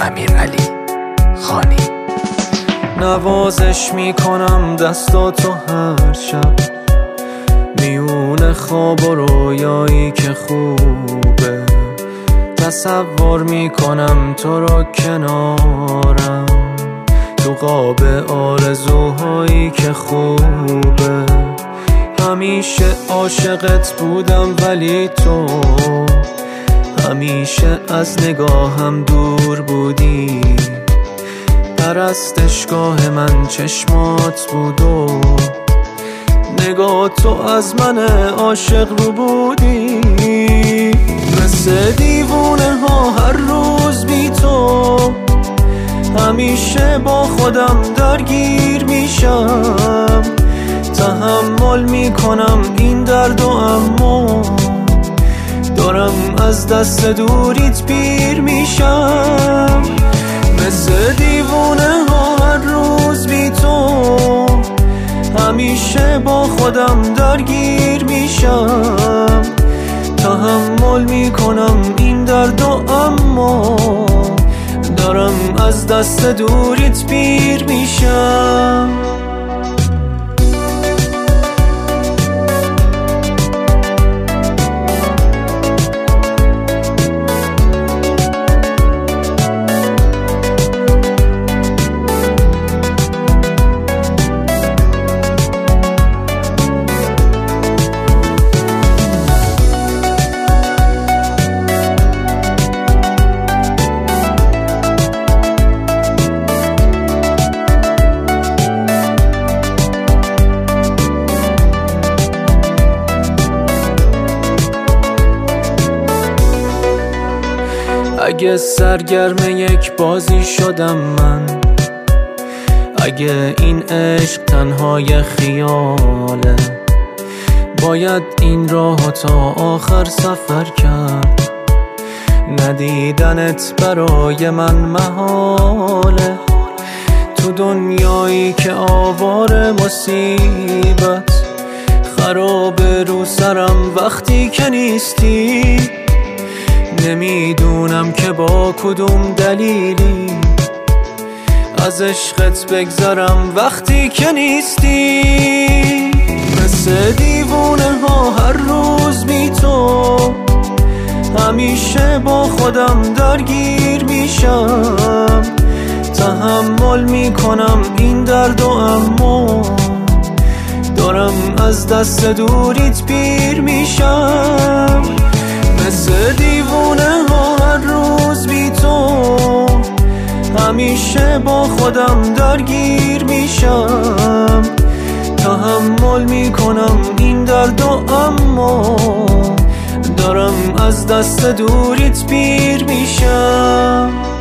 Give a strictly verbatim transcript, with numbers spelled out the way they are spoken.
امیرعلی خانی. نوازش میکنم دستاتو هر شب، میون خواب و رویایی که خوبه. تصور میکنم تو رو کنارم، تو قاب آرزوهایی که خوبه. همیشه عاشقت بودم ولی تو همیشه از نگاهم دور بودی. پرستشگاه من چشمات بود و نگاه تو از من عاشق رو بودی. مثل دیوونه ها هر روز بی تو همیشه با خودم درگیر میشم. تحمل میکنم این درد و اما دارم از دست دوریت پیر میشم. مثل دیوونه ها هر روز بی تو همیشه با خودم درگیر میشم. تحمل میکنم این درد و اما دارم از دست دوریت پیر میشم. اگه سرگرم یک بازی شدم من، اگه این عشق تنهای خیاله، باید این راه تا آخر سفر کرد. ندیدنت برای من محاله، تو دنیایی که آوار مصیبت خراب رو سرم وقتی که نیستی. نمیدونم که با کدوم دلیلی از عشقت بگذرم وقتی که نیستی. مثل دیوونه ها هر روز بی تو همیشه با خودم درگیر میشم. تحمل میکنم این درد و اما دارم از دست دوریت پیر میشم. مثل دیوونه ها هر روز بی تو همیشه با خودم درگیر میشم. تحمل میکنم این درد و اما دارم از دست دوریت پیر میشم.